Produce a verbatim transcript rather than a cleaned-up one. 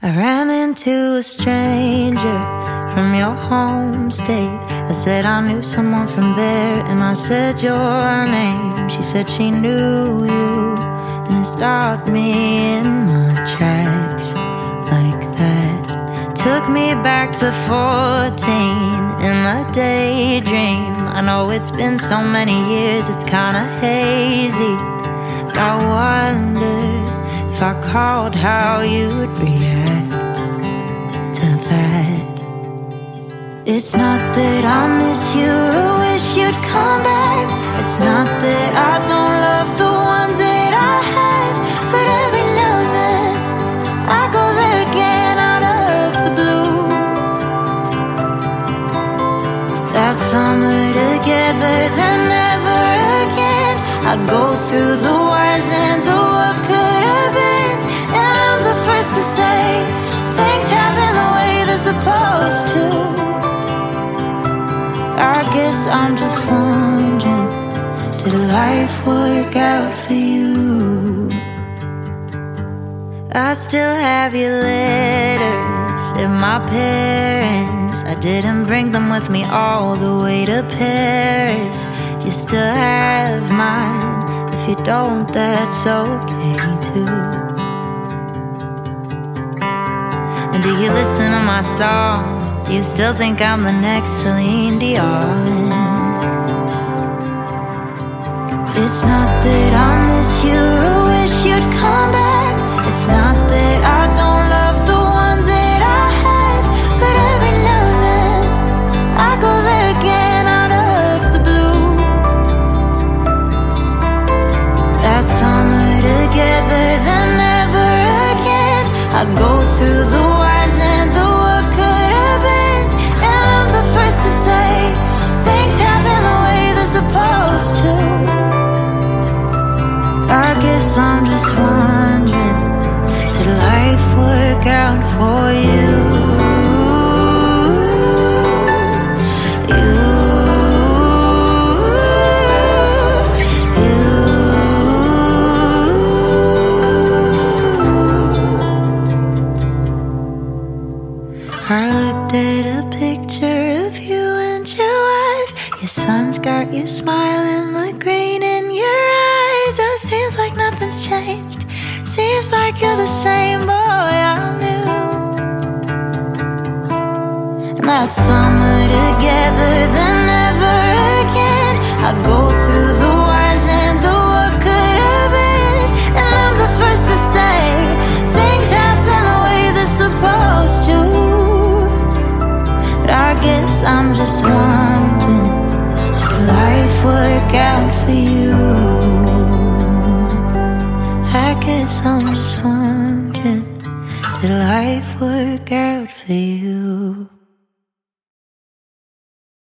I ran into a stranger from your home state. I said I knew someone from there, and I said your name. She said she knew you, and it stopped me in my tracks like that. Took me back to fourteen in a daydream. I know it's been so many years, it's kinda hazy, but I wondered if I called how you would react to that. It's not that I miss you or wish you'd come back. It's not that I don't love the one that I had, but every now and then I go there again out of the blue. That summer together, then never again. I go through the whys and the what could have been, and I'm the first to say things happen the way they're supposed to. I guess I'm just wondering, did life work out for you? I still have your letters and my parents. I didn't bring them with me all the way to Paris. You still have mine. If you don't, that's okay too. And do you listen to my songs? Do you still think I'm the next Celine Dion? It's not that I miss you or wish you'd come back. It's not that I don't love the one that I had, but every now and then I go there again out of the blue. That summer together, then never again. I go through the whys and the what could have been, and I'm the first to say things happen the way they're supposed to. I guess I'm just wondering, did life work out for you? You, you. I looked at a picture of you and your wife. Your son's got you smiling, the green in your eyes. Oh, seems like nothing's changed. Seems like you're the same boy I knew. And that summer together, then never again. I go through the whys and the what could have been, and I'm the first to say things happen the way they're supposed to. But I guess I'm just wondering, did life work out for you? I guess I'm just wondering, did life work out for you?